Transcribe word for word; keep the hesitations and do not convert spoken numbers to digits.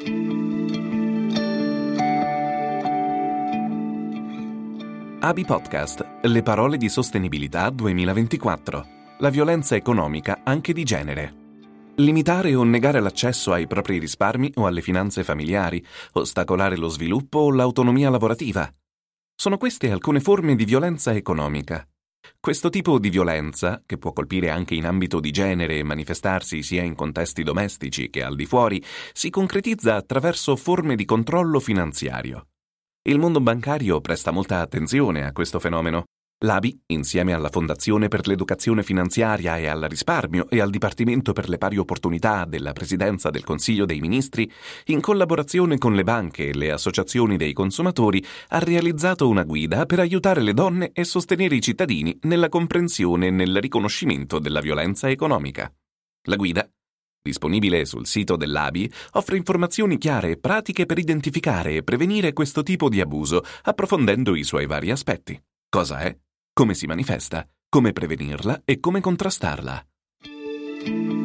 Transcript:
A B I Podcast, le parole di sostenibilità duemilaventiquattro. La violenza economica anche di genere. Limitare o negare l'accesso ai propri risparmi o alle finanze familiari, ostacolare lo sviluppo o l'autonomia lavorativa. Sono queste alcune forme di violenza economica. Questo tipo di violenza, che può colpire anche in ambito di genere e manifestarsi sia in contesti domestici che al di fuori, si concretizza attraverso forme di controllo finanziario. Il mondo bancario presta molta attenzione a questo fenomeno. L'A B I, insieme alla Fondazione per l'Educazione Finanziaria e al Risparmio e al Dipartimento per le Pari Opportunità della Presidenza del Consiglio dei Ministri, in collaborazione con le banche e le associazioni dei consumatori, ha realizzato una guida per aiutare le donne e sostenere i cittadini nella comprensione e nel riconoscimento della violenza economica. La guida, disponibile sul sito dell'A B I, offre informazioni chiare e pratiche per identificare e prevenire questo tipo di abuso, approfondendo i suoi vari aspetti. Cosa è? Come si manifesta? Come prevenirla e come contrastarla?